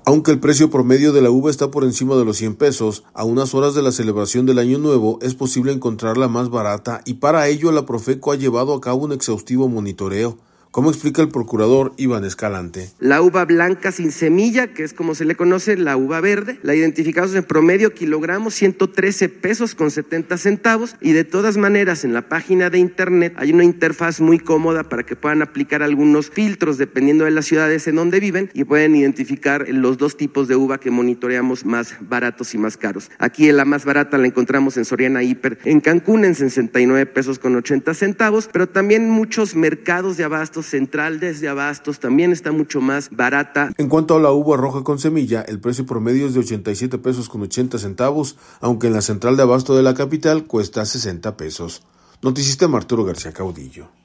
Aunque el precio promedio de la uva está por encima de los 100 pesos, a unas horas de la celebración del Año Nuevo es posible encontrarla más barata y para ello la Profeco ha llevado a cabo un exhaustivo monitoreo, como explica el procurador Iván Escalante. La uva blanca sin semilla, que es como se le conoce, la uva verde, la identificamos en promedio kilogramos 113 pesos con 70 centavos y de todas maneras en la página de internet hay una interfaz muy cómoda para que puedan aplicar algunos filtros dependiendo de las ciudades en donde viven y pueden identificar los dos tipos de uva que monitoreamos más baratos y más caros. Aquí la más barata la encontramos en Soriana Hiper en Cancún en 69 pesos con 80 centavos, pero también muchos mercados de abastos central desde abastos también está mucho más barata. En cuanto a la uva roja con semilla, el precio promedio es de 87 pesos con 80 centavos, aunque en la central de abasto de la capital cuesta 60 pesos. Noticista Arturo García Caudillo.